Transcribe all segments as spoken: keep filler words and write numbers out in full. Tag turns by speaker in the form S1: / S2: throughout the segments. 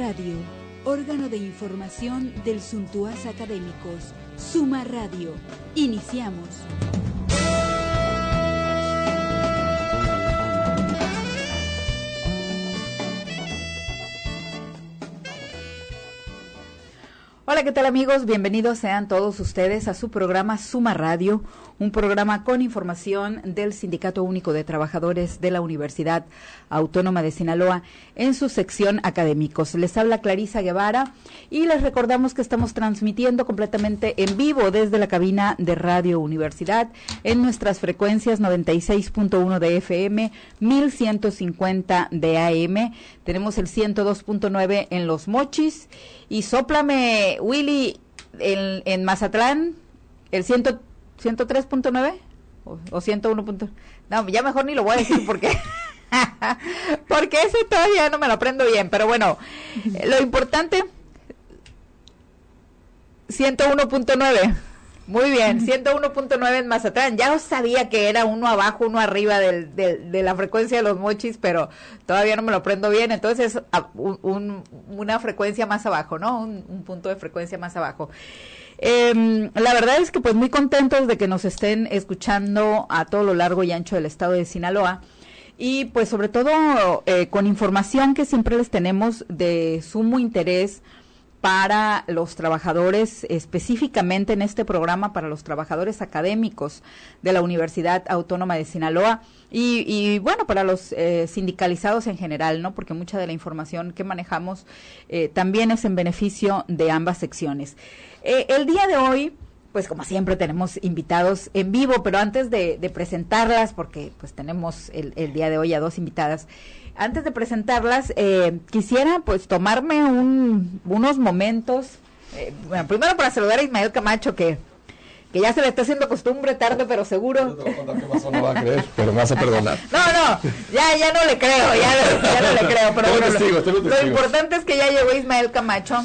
S1: Radio, órgano de información del Suntuaz Académicos. Suma Radio. Iniciamos.
S2: Hola, ¿qué tal amigos? Bienvenidos sean todos ustedes a su programa Suma Radio, un programa con información del Sindicato Único de Trabajadores de la Universidad Autónoma de Sinaloa en su sección académicos. Les habla Clarisa Guevara y les recordamos que estamos transmitiendo completamente en vivo desde la cabina de Radio Universidad en nuestras frecuencias noventa y seis punto uno de F M, mil ciento cincuenta de A M, tenemos el ciento dos punto nueve en Los Mochis y sóplame, Willy, en, en Mazatlán, el ciento tres punto nueve o, o ciento uno. No, ya mejor ni lo voy a decir porque porque ese todavía no me lo aprendo bien, pero bueno, lo importante, ciento uno punto nueve. Muy bien, ciento uno punto nueve en Mazatlán. Ya sabía que era uno abajo, uno arriba del, del, de la frecuencia de Los Mochis, pero todavía no me lo aprendo bien. Entonces, un, un, una frecuencia más abajo, ¿no? Un, un punto de frecuencia más abajo. Eh, la verdad es que pues muy contentos de que nos estén escuchando a todo lo largo y ancho del estado de Sinaloa. Y pues sobre todo eh, con información que siempre les tenemos de sumo interés para los trabajadores, específicamente en este programa para los trabajadores académicos de la Universidad Autónoma de Sinaloa y, y bueno, para los eh, sindicalizados en general, ¿no? Porque mucha de la información que manejamos eh, también es en beneficio de ambas secciones. Eh, el día de hoy, pues como siempre tenemos invitados en vivo, pero antes de, de presentarlas, porque pues tenemos el, el día de hoy a dos invitadas, antes de presentarlas, eh, quisiera pues tomarme un, unos momentos, eh, bueno, primero para saludar a Ismael Camacho, que, que ya se le está haciendo costumbre, tarde pero seguro.
S3: Yo te voy a contar qué pasó, no va a creer, pero me vas a perdonar.
S2: No, no, ya, ya no le creo, ya, ya no le creo, pero bueno,
S3: testigo,
S2: lo, lo importante es que ya llegó Ismael Camacho.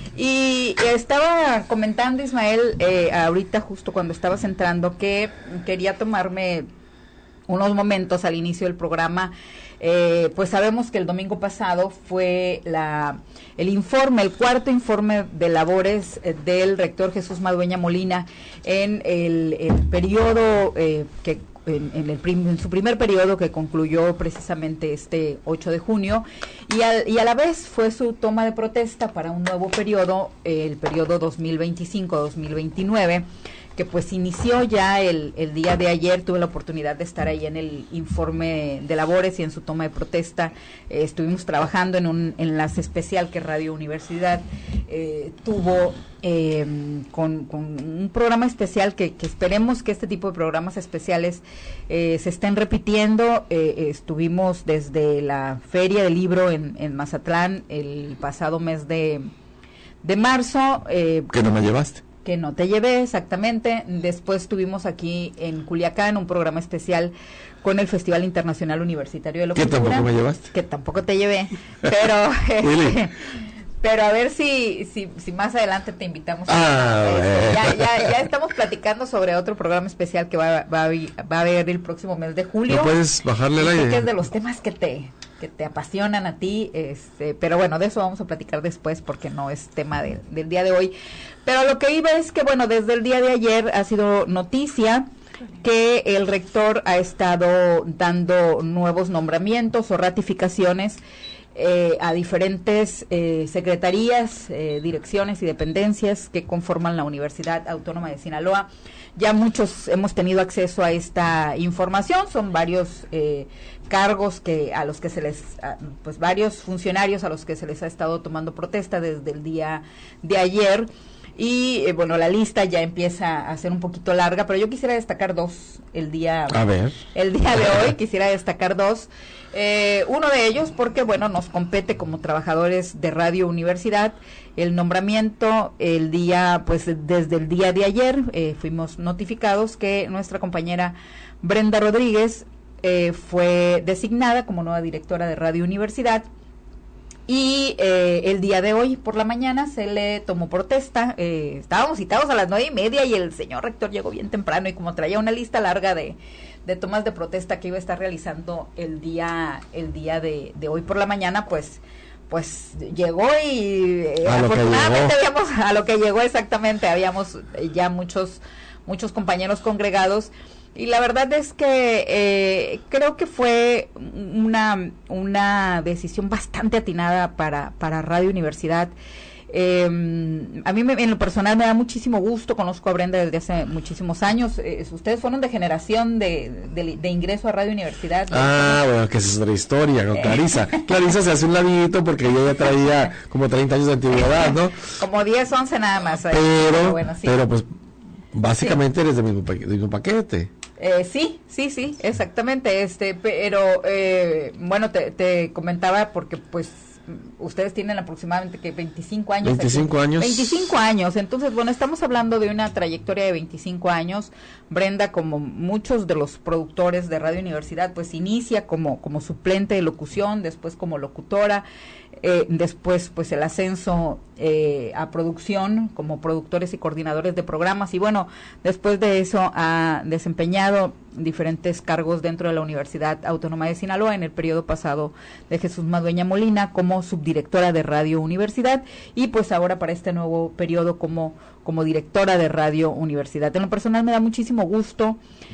S2: Y estaba comentando Ismael, eh, ahorita justo cuando estabas entrando, que quería tomarme unos momentos al inicio del programa. Eh, pues sabemos que el domingo pasado fue la el informe, el cuarto informe de labores eh, del rector Jesús Madueña Molina en el, el periodo eh, que en, en, el prim, en su primer periodo que concluyó precisamente este ocho de junio y, al, y a la vez fue su toma de protesta para un nuevo periodo, eh, el periodo dos mil veinticinco a dos mil veintinueve, que pues inició ya el, el día de ayer. Tuve la oportunidad de estar ahí en el informe de labores y en su toma de protesta. Eh, estuvimos trabajando en un enlace especial que Radio Universidad eh, tuvo eh, con, con un programa especial que, que esperemos que este tipo de programas especiales eh, se estén repitiendo. Eh, estuvimos desde la Feria del Libro en, en Mazatlán el pasado mes de, de marzo. Eh,
S3: ¿Que no me llevaste?
S2: Que no te llevé, exactamente. Después tuvimos aquí en Culiacán un programa especial con el Festival Internacional Universitario de Locutora.
S3: ¿Que tampoco me llevaste?
S2: Que tampoco te llevé, pero eh, pero a ver si, si si más adelante te invitamos.
S3: Ah,
S2: a
S3: bueno.
S2: ya, ya, ya estamos platicando sobre otro programa especial que va, va, a, va a haber el próximo mes de julio.
S3: ¿No puedes bajarle el aire?
S2: Que es de los temas que te... que te apasionan a ti, este, pero bueno, de eso vamos a platicar después porque no es tema de, del día de hoy. Pero lo que iba es que, bueno, desde el día de ayer ha sido noticia que el rector ha estado dando nuevos nombramientos o ratificaciones eh, a diferentes eh, secretarías, eh, direcciones y dependencias que conforman la Universidad Autónoma de Sinaloa. Ya muchos hemos tenido acceso a esta información, son varios eh, cargos que a los que se les, a, pues varios funcionarios a los que se les ha estado tomando protesta desde el día de ayer. Y eh, bueno, la lista ya empieza a ser un poquito larga, pero yo quisiera destacar dos el día,
S3: a ver.
S2: el día de hoy, quisiera destacar dos. Eh, uno de ellos porque, bueno, nos compete como trabajadores de Radio Universidad el nombramiento el día, pues desde el día de ayer eh, fuimos notificados que nuestra compañera Brenda Rodríguez eh, fue designada como nueva directora de Radio Universidad. Y eh, el día de hoy por la mañana se le tomó protesta. Eh, estábamos citados a las nueve y media y el señor rector llegó bien temprano y como traía una lista larga de, de tomas de protesta que iba a estar realizando el día el día de, de hoy por la mañana, pues pues llegó y eh,
S3: a
S2: afortunadamente habíamos, a lo que llegó exactamente, habíamos eh, ya muchos, muchos compañeros congregados. Y la verdad es que eh, creo que fue una, una decisión bastante atinada para, para Radio Universidad. Eh, a mí me, en lo personal me da muchísimo gusto, conozco a Brenda desde hace muchísimos años. Eh, ustedes fueron de generación de, de, de ingreso a Radio Universidad.
S3: Ah, bueno, que esa es otra historia con Clarisa. Clarisa se hace un ladito porque ella ya traía como treinta años de antigüedad, ¿no?
S2: Como diez, once nada más. Ahí.
S3: Pero,
S2: pero, bueno, sí.
S3: pero pues básicamente sí. Eres del mismo, pa- del mismo paquete.
S2: Eh, sí, sí, sí, exactamente. Este, pero eh, bueno, te, te comentaba porque pues ustedes tienen aproximadamente que veinticinco años.
S3: veinticinco
S2: aquí.
S3: años.
S2: veinticinco años. Entonces, bueno, estamos hablando de una trayectoria de veinticinco años. Brenda, como muchos de los productores de Radio Universidad, pues inicia como, como suplente de locución, después como locutora, eh, después pues el ascenso eh, a producción como productores y coordinadores de programas, y bueno, después de eso ha desempeñado diferentes cargos dentro de la Universidad Autónoma de Sinaloa en el periodo pasado de Jesús Madueña Molina como subdirectora de Radio Universidad, y pues ahora para este nuevo periodo como, como directora de Radio Universidad. En lo personal me da muchísimo gusto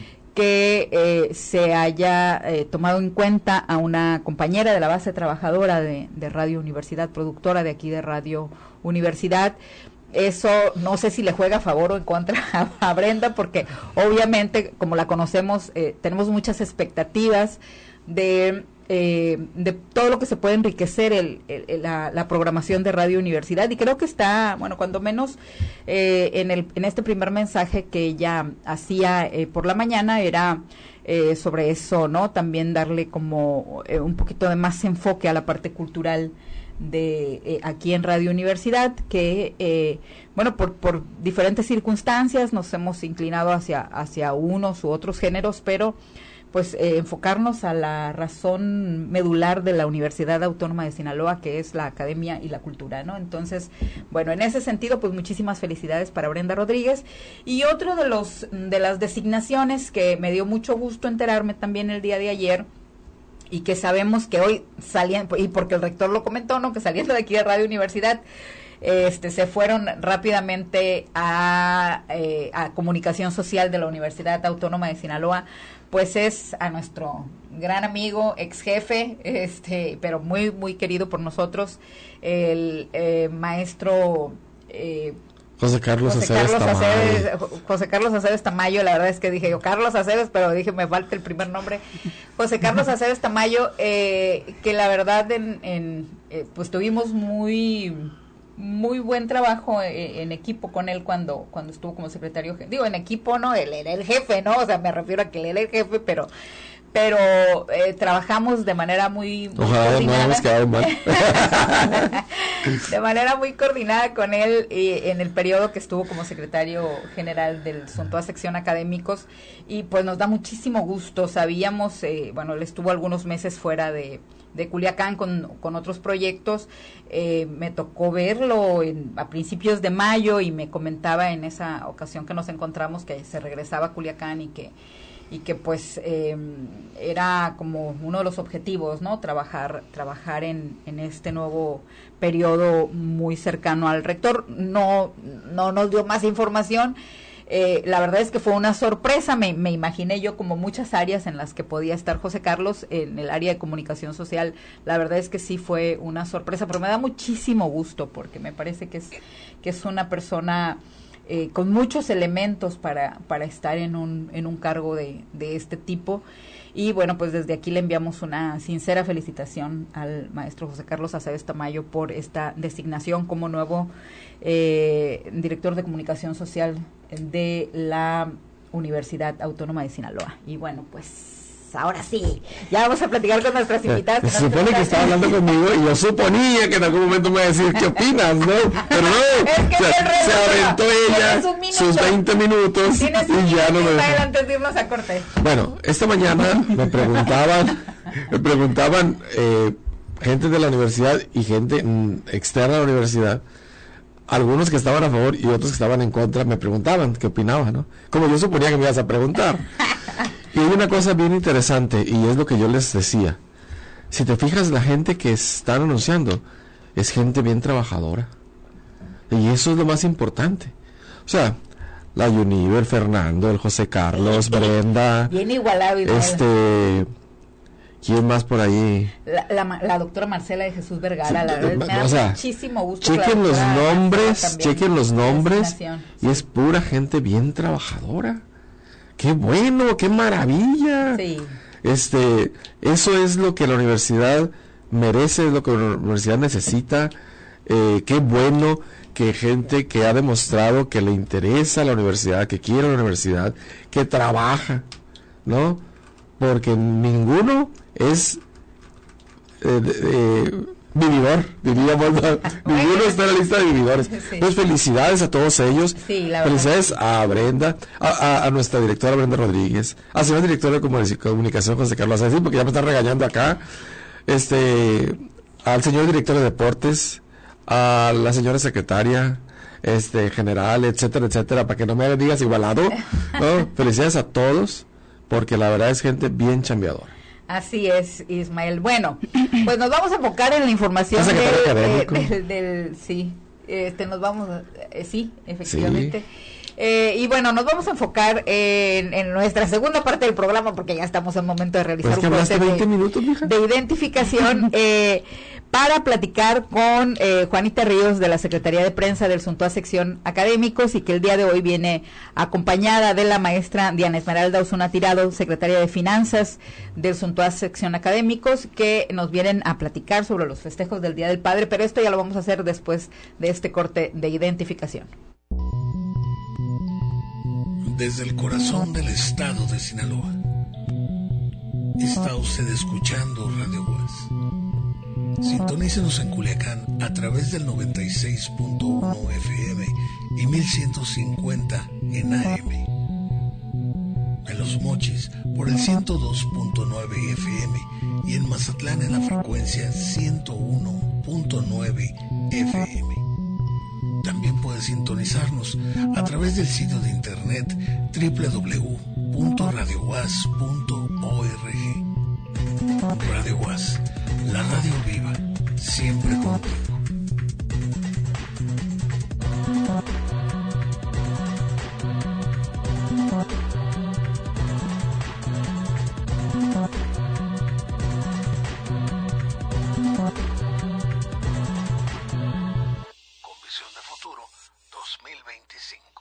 S2: que eh, se haya eh, tomado en cuenta a una compañera de la base trabajadora de, de Radio Universidad, productora de aquí de Radio Universidad. Eso no sé si le juega a favor o en contra a, a Brenda, porque obviamente, como la conocemos, eh, tenemos muchas expectativas de, eh, de todo lo que se puede enriquecer el, el, la, la programación de Radio Universidad, y creo que está, bueno, cuando menos eh, en, el, en este primer mensaje que ella hacía eh, por la mañana era eh, sobre eso, ¿no? También darle como eh, un poquito de más enfoque a la parte cultural de eh, aquí en Radio Universidad, que eh, bueno, por, por diferentes circunstancias nos hemos inclinado hacia, hacia unos u otros géneros, pero pues eh, enfocarnos a la razón medular de la Universidad Autónoma de Sinaloa, que es la academia y la cultura, ¿no? Entonces, bueno, en ese sentido, pues muchísimas felicidades para Brenda Rodríguez. Y otro de los de las designaciones que me dio mucho gusto enterarme también el día de ayer, y que sabemos que hoy salían, y porque el rector lo comentó, ¿no?, que saliendo de aquí de Radio Universidad, este se fueron rápidamente a, eh, a Comunicación Social de la Universidad Autónoma de Sinaloa, pues es a nuestro gran amigo, ex jefe, este, pero muy, muy querido por nosotros, el eh, maestro... Eh,
S3: José Carlos
S2: José
S3: Aceves
S2: Carlos
S3: Tamayo.
S2: Aceves, José Carlos Aceves Tamayo, la verdad es que dije yo Carlos Aceves, pero dije me falta el primer nombre. José Carlos Aceves Tamayo, eh, que la verdad en, en eh, pues tuvimos muy muy buen trabajo en, en equipo con él cuando cuando estuvo como secretario, digo en equipo, no, él era el jefe, no, o sea, me refiero a que él era el jefe, pero pero eh, trabajamos de manera muy, muy
S3: Ojalá no hayamos quedado mal.
S2: de manera muy coordinada con él y en el periodo que estuvo como secretario general del Suntoa Sección Académicos, y pues nos da muchísimo gusto. Sabíamos, eh, bueno, él estuvo algunos meses fuera de, de Culiacán con, con otros proyectos, eh, me tocó verlo en, a principios de mayo, y me comentaba en esa ocasión que nos encontramos que se regresaba a Culiacán y que y que pues eh, era como uno de los objetivos, ¿no? Trabajar trabajar en, en este nuevo periodo muy cercano al rector. No no nos dio más información. Eh, la verdad es que fue una sorpresa. Me, me imaginé yo como muchas áreas en las que podía estar José Carlos, en el área de comunicación social. La verdad es que sí fue una sorpresa, pero me da muchísimo gusto porque me parece que es que es una persona Eh, con muchos elementos para para estar en un en un cargo de, de este tipo. Y bueno, pues desde aquí le enviamos una sincera felicitación al maestro José Carlos Aceves Tamayo por esta designación como nuevo eh, director de comunicación social de la Universidad Autónoma de Sinaloa. Y bueno, pues ahora sí, ya vamos a platicar con nuestras invitadas.
S3: Se supone que estaba hablando conmigo y yo suponía que en algún momento me iba a decir qué opinas, ¿no? Pero no,
S2: es que
S3: o sea, se aventó ella sus veinte minutos y ya no me dejó.
S2: Antes de irnos a corte.
S3: Bueno, esta mañana me preguntaban, me preguntaban eh, gente de la universidad y gente mm, externa a la universidad, algunos que estaban a favor y otros que estaban en contra, me preguntaban qué opinaba, ¿no? Como yo suponía que me ibas a preguntar. Y hay una cosa bien interesante, y es lo que yo les decía. Si te fijas, la gente que están anunciando es gente bien trabajadora. Y eso es lo más importante. O sea, la Univer, Fernando, el José Carlos, Brenda.
S2: Bien igualado. Igual.
S3: Este... ¿Quién más por ahí?
S2: La, la, la doctora Marcela de Jesús Vergara, sí, la verdad, me da
S3: o sea,
S2: muchísimo gusto.
S3: Chequen los nombres, chequen los nombres,
S2: sí.
S3: Y es pura gente bien trabajadora. ¡Qué bueno, qué maravilla!
S2: Sí.
S3: Este, eso es lo que la universidad merece, es lo que la universidad necesita. Eh, qué bueno que gente que ha demostrado que le interesa la universidad, que quiere la universidad, que trabaja, ¿no? Porque ninguno es eh, eh, vividor, diríamos, ¿no? Ninguno está en la lista de vividores. Sí. Pues felicidades a todos ellos,
S2: sí, la
S3: felicidades a Brenda, a, a, a nuestra directora Brenda Rodríguez, a señor director de comunicación José Carlos Sánchez, porque ya me están regañando acá, este, al señor director de deportes, a la señora secretaria, este, general, etcétera, etcétera, para que no me digas igualado, ¿no? Felicidades a todos, porque la verdad es gente bien chambeadora.
S2: Así es, Ismael. Bueno, pues nos vamos a enfocar en la información de, de, de, del, sí, este, nos vamos, eh, sí, efectivamente. Sí. Eh, y bueno, nos vamos a enfocar en, en nuestra segunda parte del programa, porque ya estamos en el momento de realizar
S3: pues que
S2: un proceso
S3: veinte minutos, mija.
S2: de identificación. eh, para platicar con eh, Juanita Ríos de la Secretaría de Prensa del Suntuá Sección Académicos, y que el día de hoy viene acompañada de la maestra Diana Esmeralda Osuna Tirado, secretaria de Finanzas del Suntuá Sección Académicos, que nos vienen a platicar sobre los festejos del Día del Padre, pero esto ya lo vamos a hacer después de este corte de identificación.
S4: Desde el corazón del estado de Sinaloa, está usted escuchando Radio U A S. Sintonícenos en Culiacán a través del noventa y seis punto uno F M y mil ciento cincuenta en A M. En Los Mochis por el ciento dos punto nueve F M y en Mazatlán en la frecuencia ciento uno punto nueve F M. También puede sintonizarnos a través del sitio de internet doble u doble u doble u punto radio u a s punto org. Radio U A S, la radio viva, siempre contigo. Con visión de futuro dos mil veinticinco.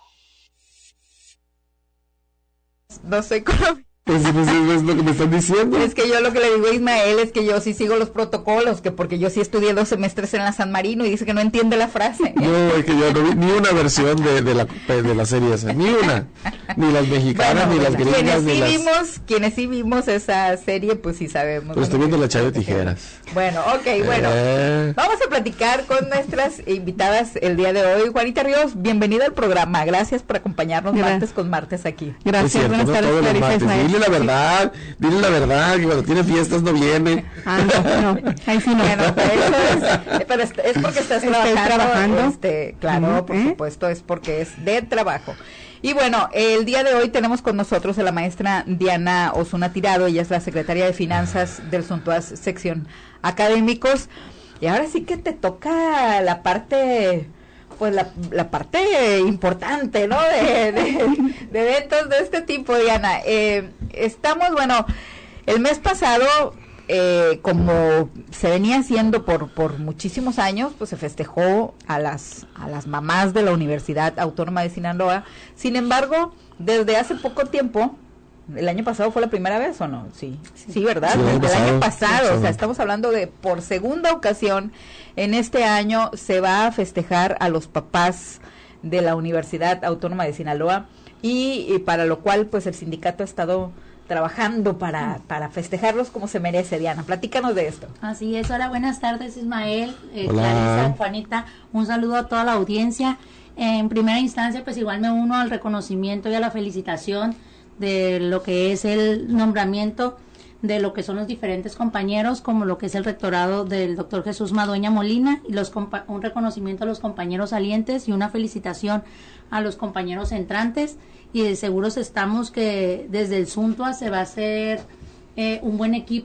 S2: No sé cómo...
S3: Pues, pues es lo que me están diciendo.
S2: Es que yo lo que le digo a Ismael es que yo sí sigo los protocolos, que porque yo sí estudié dos semestres en la San Marino y dice que no entiende la frase.
S3: No, es que yo no vi ni una versión de, de, la, de la serie esa, ni una. Ni las mexicanas,
S2: bueno,
S3: ni las gringas,
S2: quienes
S3: ni
S2: sí
S3: las...
S2: Quienes quienes sí vimos esa serie, pues sí sabemos.
S3: Pues estoy viendo La Chava de Tijeras.
S2: Bueno, ok, bueno. Eh... Vamos a platicar con nuestras invitadas el día de hoy. Juanita Ríos, bienvenida al programa. Gracias por acompañarnos Gracias. martes con martes aquí.
S3: Gracias, es cierto, buenas tardes, no Clarisa. Dile la verdad. Dile la verdad, que cuando tiene fiestas no viene.
S5: Ah, no, no. Ahí sí no.
S2: Bueno, pero eso es, pero es, es porque estás trabajando.
S5: trabajando.
S2: Este, claro, ¿Eh? por supuesto, es porque es de trabajo. Y bueno, el día de hoy tenemos con nosotros a la maestra Diana Osuna Tirado. Ella es la secretaria de Finanzas del Suntuá Sección Académicos. Y ahora sí que te toca la parte... pues la, la parte importante, ¿no? De, de, de eventos de este tipo, Diana. Eh, estamos, bueno, el mes pasado, eh, como se venía haciendo por, por muchísimos años, pues se festejó a las, a las mamás de la Universidad Autónoma de Sinaloa. Sin embargo, desde hace poco tiempo, ¿el año pasado fue la primera vez o no? Sí, sí, sí ¿verdad? Sí, el, el año pasado, sí, o sea, estamos hablando de por segunda ocasión, en este año se va a festejar a los papás de la Universidad Autónoma de Sinaloa y, y para lo cual, pues el sindicato ha estado trabajando para, para festejarlos como se merece. Diana, platícanos de esto.
S5: Así es. Hola, buenas tardes, Ismael, eh, Clarisa, Juanita, un saludo a toda la audiencia. En primera instancia, pues igual me uno al reconocimiento y a la felicitación de lo que es el nombramiento de lo que son los diferentes compañeros, como lo que es el rectorado del doctor Jesús Madueña Molina, y los un reconocimiento a los compañeros salientes y una felicitación a los compañeros entrantes, y de seguros estamos que desde el Suntuá se va a hacer eh, un buen equipo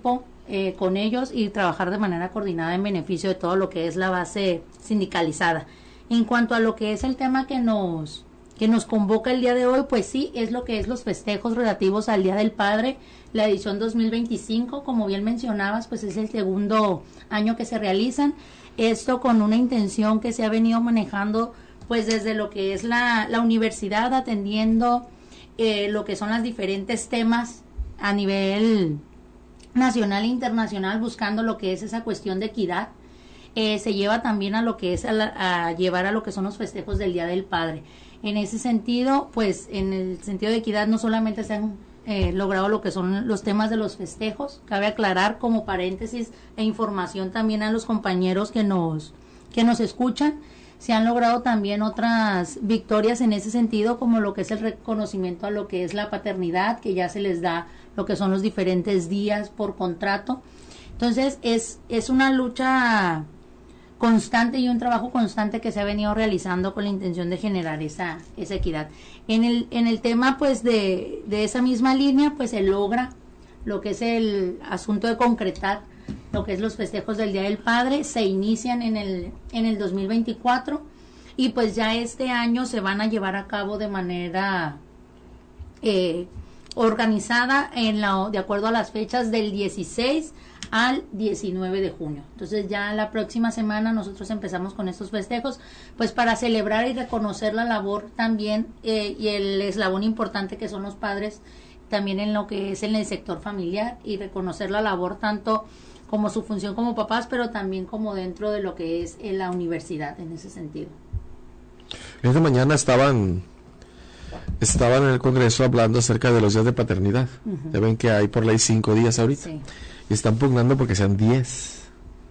S5: eh, con ellos y trabajar de manera coordinada en beneficio de todo lo que es la base sindicalizada. En cuanto a lo que es el tema que nos que nos convoca el día de hoy, pues sí, es lo que es los festejos relativos al Día del Padre, la edición dos mil veinticinco, como bien mencionabas, pues es el segundo año que se realizan, esto con una intención que se ha venido manejando pues desde lo que es la, la universidad, atendiendo eh, lo que son los diferentes temas a nivel nacional e internacional, buscando lo que es esa cuestión de equidad. Eh, se lleva también a lo que es a, la, a llevar a lo que son los festejos del Día del Padre. En ese sentido, pues en el sentido de equidad no solamente se han eh, logrado lo que son los temas de los festejos, cabe aclarar como paréntesis e información también a los compañeros que nos, que nos escuchan, se han logrado también otras victorias en ese sentido, como lo que es el reconocimiento a lo que es la paternidad, que ya se les da lo que son los diferentes días por contrato. Entonces es, es una lucha constante y un trabajo constante que se ha venido realizando con la intención de generar esa, esa equidad. En el, en el tema pues de, de esa misma línea pues se logra lo que es el asunto de concretar lo que es los festejos del Día del Padre, se inician en el, en el dos mil veinticuatro y pues ya este año se van a llevar a cabo de manera eh, organizada en la, de acuerdo a las fechas del dieciséis al diecinueve de junio. Entonces ya la próxima semana nosotros empezamos con estos festejos, pues para celebrar y reconocer la labor también eh, y el eslabón importante que son los padres también en lo que es en el sector familiar y reconocer la labor tanto como su función como papás, pero también como dentro de lo que es en la universidad en ese sentido.
S3: Esta mañana estaban estaban en el Congreso hablando acerca de los días de paternidad. Uh-huh. Ya ven que hay por ley cinco días ahorita. Sí. Y están pugnando porque sean diez.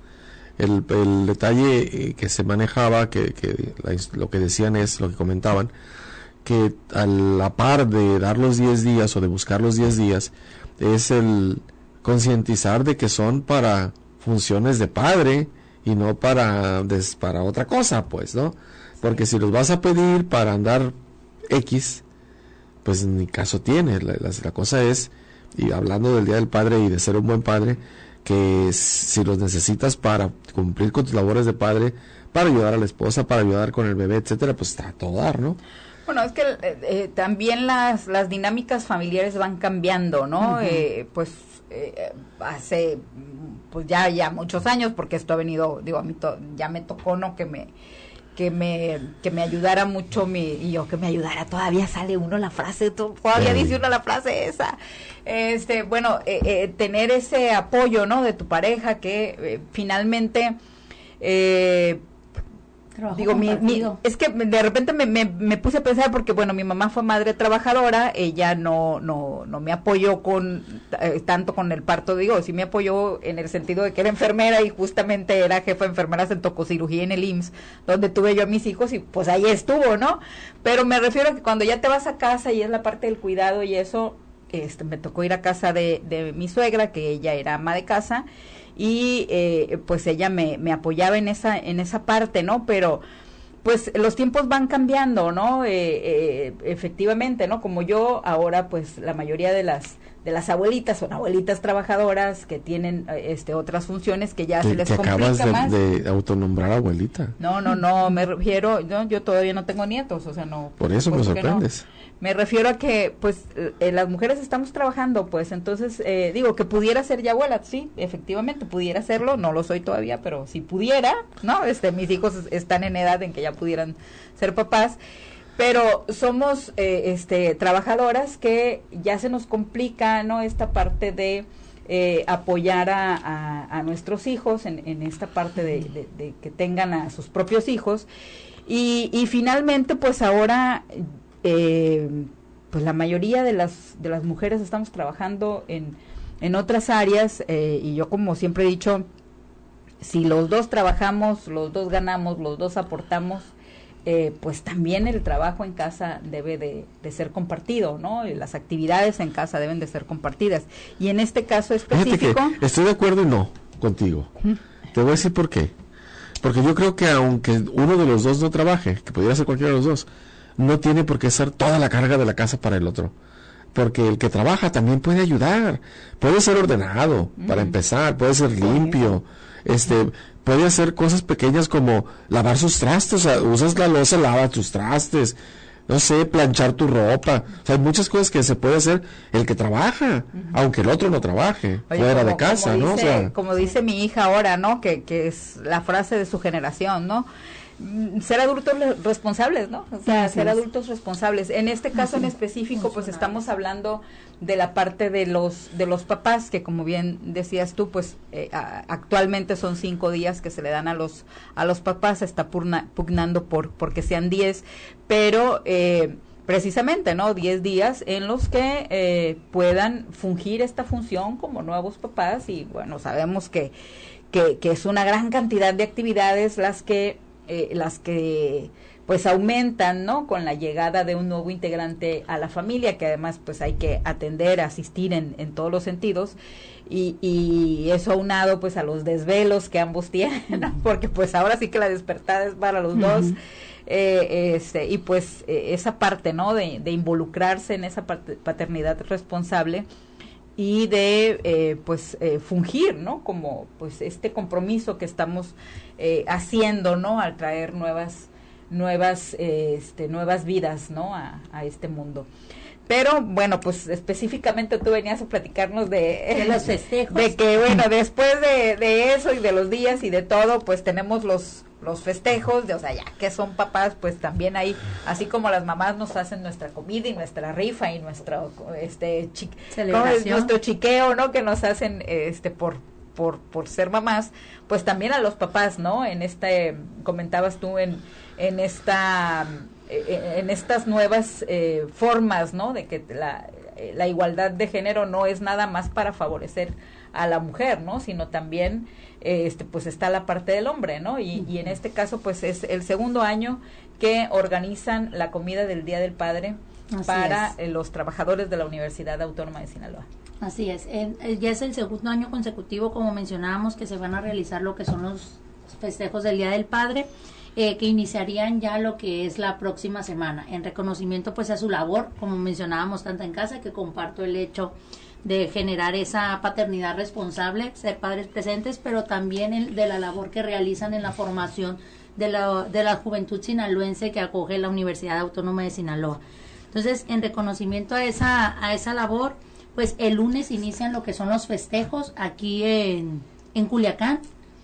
S3: El, el detalle que se manejaba, que, que la, lo que decían es, lo que comentaban, que a la par de dar los diez días o de buscar los diez días, es el concientizar de que son para funciones de padre y no para, des, para otra cosa, pues, ¿no? Porque si los vas a pedir para andar X, pues ni caso tiene. La, la, la cosa es, y hablando del Día del Padre y de ser un buen padre, que si los necesitas para cumplir con tus labores de padre, para ayudar a la esposa, para ayudar con el bebé, etcétera, pues está a todo dar, ¿no?
S2: Bueno, es que eh, eh, también las las dinámicas familiares van cambiando, ¿no? Uh-huh. Eh, pues eh, hace pues ya ya muchos años, porque esto ha venido, digo, a mí to, ya me tocó, ¿no? Que me que me que me ayudara mucho mi y yo que me ayudara, todavía sale uno la frase, todavía dice uno la frase esa, este bueno eh, eh, tener ese apoyo, ¿no? De tu pareja que eh, finalmente eh, digo mi, mi, es que de repente me, me, me puse a pensar, porque bueno, mi mamá fue madre trabajadora, ella no no no me apoyó con eh, tanto con el parto, digo, sí me apoyó en el sentido de que era enfermera y justamente era jefa de enfermeras en tococirugía en el I M S S, donde tuve yo a mis hijos y pues ahí estuvo, ¿no? Pero me refiero a que cuando ya te vas a casa y es la parte del cuidado y eso, este me tocó ir a casa de, de mi suegra, que ella era ama de casa, y eh, pues ella me, me apoyaba en esa en esa parte, ¿no? Pero pues los tiempos van cambiando, ¿no? Eh, eh, efectivamente, ¿no? Como yo ahora, pues la mayoría de las de las abuelitas son abuelitas trabajadoras que tienen este otras funciones que ya
S3: que,
S2: se les
S3: que
S2: complica
S3: acabas de,
S2: más.
S3: de autonombrar abuelita.
S2: No, no, no, me refiero, no, yo todavía no tengo nietos, o sea, no.
S3: Por eso me sorprendes.
S2: No. Me refiero a que, pues, eh, las mujeres estamos trabajando, pues, entonces, eh, digo, que pudiera ser ya abuela, sí, efectivamente, pudiera serlo, no lo soy todavía, pero si pudiera, ¿no? Este, mis hijos están en edad en que ya pudieran ser papás, pero somos, eh, este, trabajadoras que ya se nos complica, ¿no? Esta parte de eh, apoyar a, a, a nuestros hijos en, en esta parte de, de, de que tengan a sus propios hijos, y, y finalmente, pues, ahora... Eh, pues la mayoría de las de las mujeres estamos trabajando en, en otras áreas, eh, y yo como siempre he dicho, si los dos trabajamos, los dos ganamos, los dos aportamos, eh, pues también el trabajo en casa debe de, de ser compartido, ¿no? Y las actividades en casa deben de ser compartidas, y en este caso específico
S3: estoy de acuerdo y no contigo. ¿Mm? Te voy a decir por qué. Porque yo creo que aunque uno de los dos no trabaje, que pudiera ser cualquiera de los dos, no tiene por qué ser toda la carga de la casa para el otro. porque el que trabaja también puede ayudar, puede ser ordenado, mm. para empezar, puede ser limpio, este, puede hacer cosas pequeñas como lavar sus trastes, o sea, usas la loza, lava tus trastes, no sé, planchar tu ropa, o sea, hay muchas cosas que se puede hacer el que trabaja, uh-huh. aunque el otro no trabaje, Oye, fuera como, de casa,
S2: como
S3: ¿no?
S2: Dice,
S3: o sea,
S2: como dice mi hija ahora, ¿no? Que, que es la frase de su generación, ¿no? Ser adultos responsables, ¿no? O sea, sí, ser sí. adultos responsables. En este caso en específico, pues estamos hablando de la parte de los de los papás, que como bien decías tú, pues eh, a, actualmente son cinco días que se le dan a los a los papás, se está pugna, pugnando por porque sean diez, pero eh, precisamente, ¿no? Diez días en los que eh, puedan fungir esta función como nuevos papás y bueno, sabemos que que, que es una gran cantidad de actividades las que Eh, las que pues aumentan, ¿no? Con la llegada de un nuevo integrante a la familia, que además pues hay que atender, asistir en, en todos los sentidos, y, y eso aunado pues a los desvelos que ambos tienen, ¿no? Porque pues ahora sí que la despertada es para los uh-huh. dos, eh, este, y pues eh, esa parte, ¿no? De, de involucrarse en esa parte, paternidad responsable, y de eh, pues eh, fungir, ¿no? Como pues este compromiso que estamos eh, haciendo, ¿no? Al traer nuevas nuevas eh, este nuevas vidas, ¿no? A, a este mundo. Pero bueno, pues específicamente tú venías a platicarnos de,
S5: de los festejos,
S2: de que bueno, después de, de eso y de los días y de todo, pues tenemos los los festejos, de, o sea, ya que son papás, pues también hay, así como las mamás nos hacen nuestra comida y nuestra rifa y nuestro este chi, nuestro chiqueo, ¿no? Que nos hacen este por por por ser mamás, pues también a los papás, ¿no? En este comentabas tú en en esta en estas nuevas eh, formas, ¿no? De que la la igualdad de género no es nada más para favorecer a la mujer, ¿no? Sino también este pues está la parte del hombre, ¿no? Y, y en este caso pues es el segundo año que organizan la comida del Día del Padre Así para eh, los trabajadores de la Universidad Autónoma de Sinaloa.
S5: Así es, eh, ya es el segundo año consecutivo, como mencionábamos, que se van a realizar lo que son los festejos del Día del Padre, eh, que iniciarían ya lo que es la próxima semana, en reconocimiento pues a su labor, como mencionábamos tanto en casa, que comparto el hecho de generar esa paternidad responsable, ser padres presentes, pero también el, de la labor que realizan en la formación de la, de la juventud sinaloense que acoge la Universidad Autónoma de Sinaloa. Entonces, en reconocimiento a esa, a esa labor, pues el lunes inician lo que son los festejos aquí en, en Culiacán,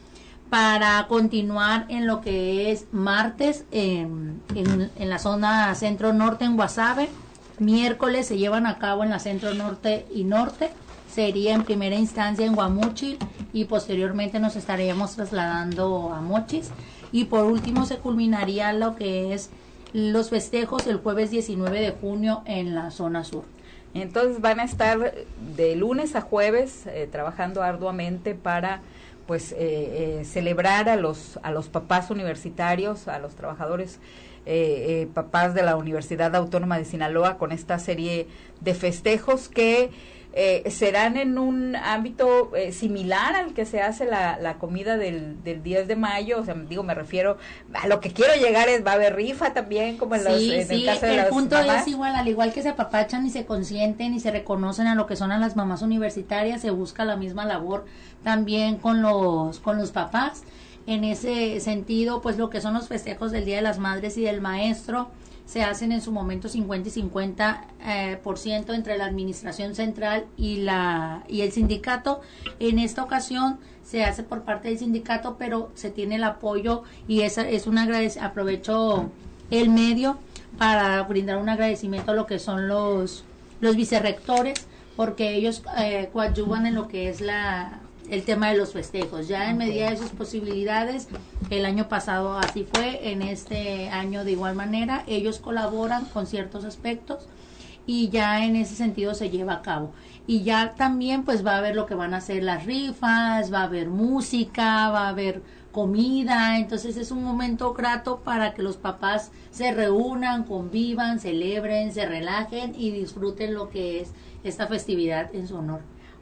S5: para continuar en lo que es martes en, en, en la zona centro norte en Guasave. Miércoles se llevan a cabo en la centro norte y norte, sería en primera instancia en Guamúchil y posteriormente nos estaríamos trasladando a Mochis, y por último se culminaría lo que es los festejos el jueves diecinueve de junio en la zona sur.
S2: Entonces van a estar de lunes a jueves eh, trabajando arduamente para pues eh, eh, celebrar a los a los papás universitarios, a los trabajadores Eh, eh, papás de la Universidad Autónoma de Sinaloa, con esta serie de festejos que eh, serán en un ámbito eh, similar al que se hace la, la comida del, del diez de mayo, o sea, digo, me refiero a lo que quiero llegar es, va a haber rifa también, como en,
S5: sí,
S2: los, en
S5: sí,
S2: el caso de
S5: el
S2: las
S5: punto
S2: mamás.
S5: Es igual, al igual que se apapachan y se consienten y se reconocen a lo que son a las mamás universitarias, se busca la misma labor también con los, con los papás. En ese sentido, pues lo que son los festejos del Día de las Madres y del Maestro se hacen en su momento cincuenta y cincuenta eh, por ciento entre la administración central y la y el sindicato. En esta ocasión se hace por parte del sindicato, pero se tiene el apoyo y esa es un agradec- aprovecho el medio para brindar un agradecimiento a lo que son los los vicerrectores, porque ellos eh, coadyuvan en lo que es la el tema de los festejos, ya en medida de sus posibilidades. El año pasado así fue, en este año de igual manera, ellos colaboran con ciertos aspectos y ya en ese sentido se lleva a cabo. Y ya también pues va a haber lo que van a ser las rifas, va a haber música, va a haber comida, entonces es un momento grato para que los papás se reúnan, convivan, celebren, se relajen y disfruten lo que es esta festividad en su honor.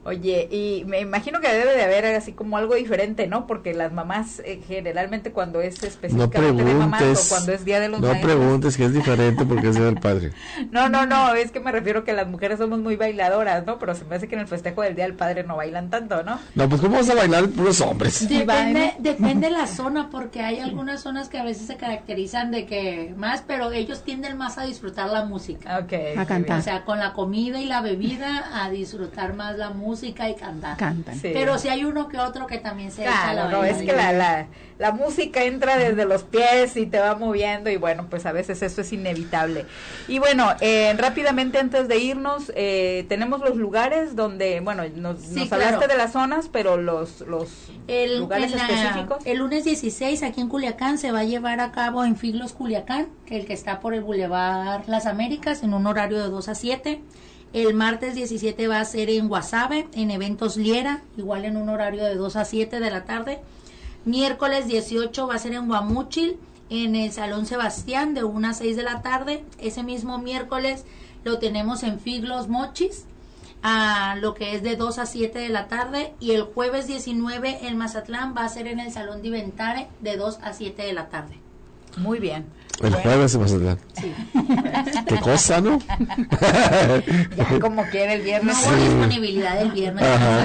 S2: Oye, y me imagino que debe de haber así como algo diferente, ¿no? Porque las mamás eh, generalmente cuando es específicamente
S3: no
S2: de mamás o cuando es Día de los
S3: No
S2: Maestros,
S3: preguntes que es diferente porque es Día del Padre.
S2: No, no, no, es que me refiero que las mujeres somos muy bailadoras, ¿no? Pero se me hace que en el festejo del Día del Padre no bailan tanto, ¿no?
S3: No, pues ¿cómo vas a bailar puros hombres?
S5: Depende, depende de la zona, porque hay algunas zonas que a veces se caracterizan de que más, pero ellos tienden más a disfrutar la música.
S2: Okay,
S6: a cantar.
S5: O sea, con la comida y la bebida a disfrutar más la música y cantar.
S6: Cantan.
S2: Sí.
S5: Pero si hay uno que otro que también se echa
S2: Claro,
S5: la
S2: no, es que la, la, la música entra desde los pies y te va moviendo y bueno, pues a veces eso es inevitable. Y bueno, eh, rápidamente antes de irnos, eh, tenemos los lugares donde, bueno, nos,
S5: Sí,
S2: nos
S5: claro.
S2: hablaste de las zonas, pero los, los
S5: El,
S2: lugares
S5: en la-
S2: específicos.
S5: el lunes dieciséis aquí en Culiacán se va a llevar a cabo en Figlos Culiacán, que el que está por el Boulevard Las Américas, en un horario de dos a siete. El martes diecisiete va a ser en Guasave, en Eventos Liera, igual en un horario de dos a siete de la tarde. Miércoles dieciocho va a ser en Guamúchil, en el Salón Sebastián, de una a seis de la tarde. Ese mismo miércoles lo tenemos en Figlos Mochis, a lo que es de dos a siete de la tarde. Y el jueves diecinueve en Mazatlán va a ser en el Salón Diventare, de dos a siete de la tarde.
S2: Muy bien.
S3: El
S2: Bueno,
S3: jueves se va a hacer.
S5: Sí.
S3: Qué cosa, ¿no?
S2: ya como quiere el
S5: No
S2: viernes.
S5: hubo disponibilidad el viernes.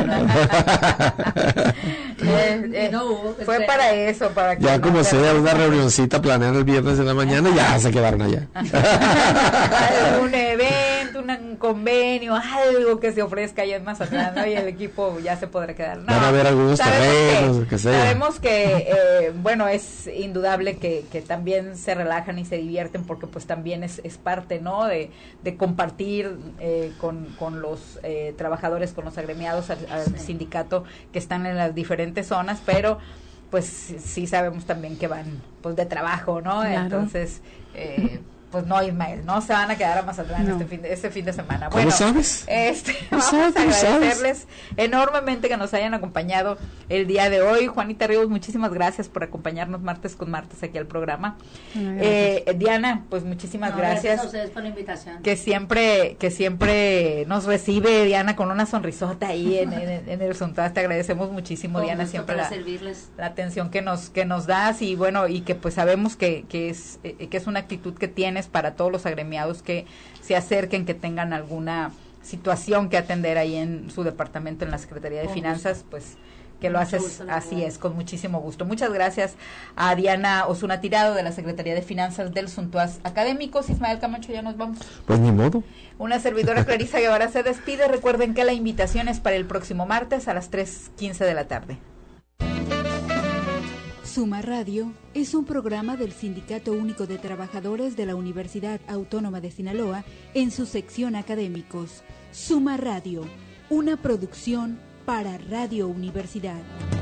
S2: Eh, eh,
S5: No hubo,
S2: fue
S5: espera.
S2: para eso, para que
S3: Ya
S2: no
S3: como
S2: se-
S3: sea una reunioncita planeada el viernes en la mañana, ya se quedaron allá.
S2: un evento, un convenio, algo que se ofrezca allá en Mazatlán, ¿no? Y el equipo ya se podrá quedar. No,
S3: Van a haber algunos
S2: sabemos
S3: terrenos,
S2: que,
S3: que sea.
S2: Sabemos que, eh, bueno, es indudable que, que también se relajan y se divierten porque pues también es, es parte, ¿no? De, de compartir eh, con, con los eh, trabajadores, con los agremiados al, al sindicato que están en las diferentes zonas, pero pues sí, sí sabemos también que van pues de trabajo, ¿no?
S6: Claro.
S2: Entonces, eh, pues no, Ismael, no se van a quedar a Mazatlán
S6: No.
S2: este, fin de, este fin de semana.
S3: ¿Cómo
S2: Bueno,
S3: sabes?
S2: Este,
S3: ¿Cómo
S2: vamos
S3: sabes?
S2: a
S3: ¿Cómo sabes?
S2: agradecerles enormemente que nos hayan acompañado el día de hoy. Juanita Ríos, muchísimas gracias por acompañarnos martes con martes aquí al programa.
S6: Ay,
S2: Eh, Diana, pues muchísimas
S5: No,
S2: gracias.
S5: a ustedes por la invitación.
S2: Que siempre, que siempre nos recibe Diana con una sonrisota ahí en, en, en el Suntuaz. Te agradecemos muchísimo,
S5: Con
S2: Diana,
S5: gusto
S2: siempre
S5: para
S2: la,
S5: servirles.
S2: la atención que nos que nos das y bueno, y que pues sabemos que, que es eh, que es una actitud que tienes para todos los agremiados que se acerquen, que tengan alguna situación que atender ahí en su departamento en la Secretaría de
S5: Con
S2: Finanzas, pues que lo
S5: Mucho
S2: haces
S5: gusto, la
S2: así
S5: verdad.
S2: es, con muchísimo gusto. Muchas gracias a Diana Osuna Tirado de la Secretaría de Finanzas del Suntuaz Académicos. Ismael Camacho, ya nos vamos.
S3: Pues ni modo.
S2: Una servidora Clarisa Guevara se despide. Recuerden que la invitación es para el próximo martes a las tres quince de la tarde.
S1: Suma Radio es un programa del Sindicato Único de Trabajadores de la Universidad Autónoma de Sinaloa en su sección académicos. Suma Radio, una producción para Radio Universidad.